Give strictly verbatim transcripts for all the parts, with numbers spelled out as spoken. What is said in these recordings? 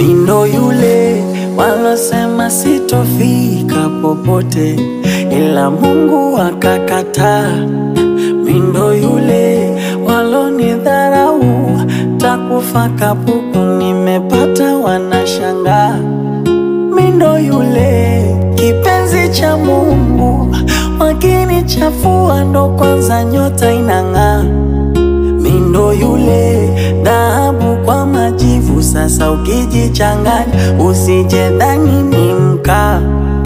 Mindo yule walosema sitofika popote, ila Mungu akakataa. Mindo yule walonidharau, takufa kapuku nimepata wanashangaa. Mindo yule kipenzi cha Mungu, wakinichafua ndo kwanza nyota inang'aa. Mindo yule dhahabu kwa majivu, sasa ukijichanganya usijedhani ni mkaa.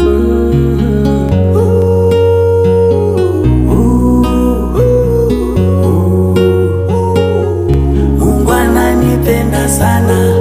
Mungu ananipenda sana.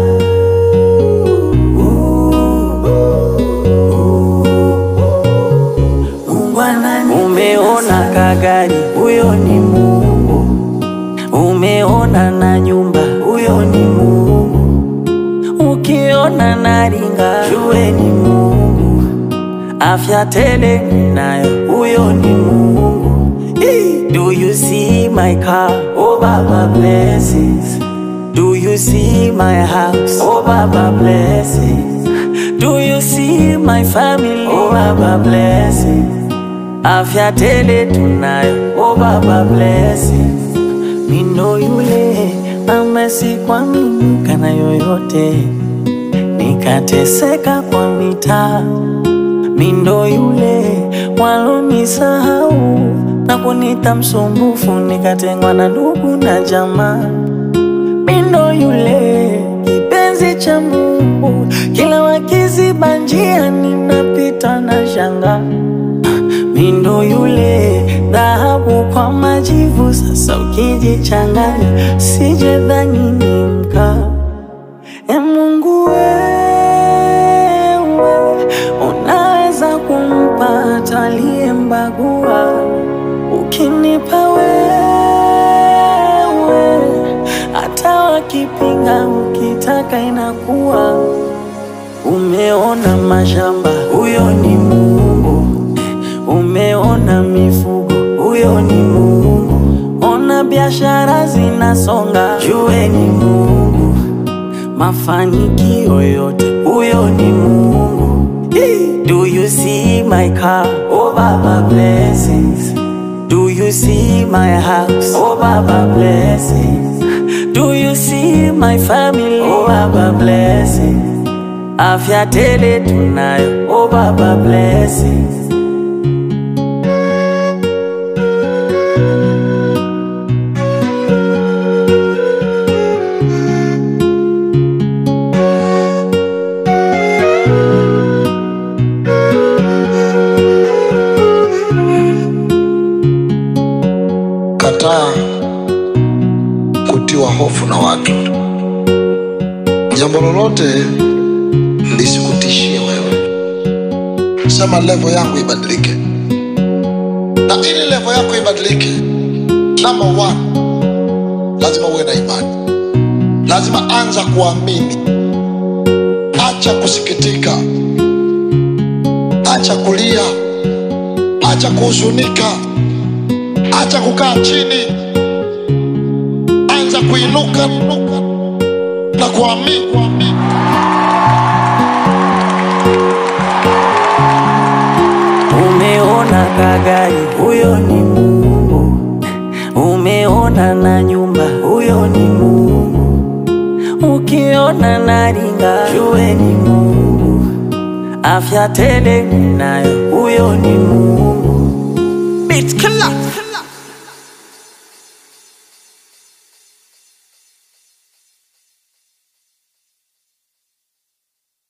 Umeona kagari, huyo ni Mungu. Umeona na nyumba, huyo ni Mungu. Ukiona naringa, jue ni Mungu. Afya tele ninayo, huyo ni Mungu. Do you see my car? Oh Baba blesses. Do you see my house? Oh Baba blesses. Do you see my family? Oh Baba blesses. Afya tele tunayo, oh Baba blesses. Mindo yule amesikwa mimi kana yoyote, nikateseka kwa mitaa. Mindo yule walonisahau na kunita msumbufu, nikatengwa na ndugu na jamaa. Mindo yule kipenzi cha Mungu, kila wakiziba njia ninapita na shanga. Mindo yule dhahabu kwa majivu, sasa ukijichanganya sijedhani ni mkaa. E Mungu wewe, unaweza kumpata aliyembagua. Ukinipa wewe, hata wakipinga ukitaka inakuwa. Umeona mashamba, huyo ni Mungu. Umeona mifugo, huyo ni Mungu. Ona biashara zinasonga, jue ni Mungu. Mafanikio yote, huyo ni Mungu. Do you see my car? Oh Baba blesses. Do you see my house? Oh Baba blesses. Do you see my family? Oh Baba blesses. Afya tele tunayo, oh Baba blesses. Kataa kutiwa hofu na watu. Jambo lolote lisikutishie wewe. Sema level yangu ibadilike. Na ili level yako ibadilike, number one, lazima uwe na imani. Lazima anza kuamini. Acha kusikitika. Acha kulia. Acha kuhuzunika. Acha kukaa chini. Anza kuinuka na kuamini. Umeona kagari, huyo ni Mungu. Umeona na nyumba, huyo ni Mungu. Ukiona naringa, jue ni Mungu. Afya tele ninayo, huyo ni Mungu. Beat killer.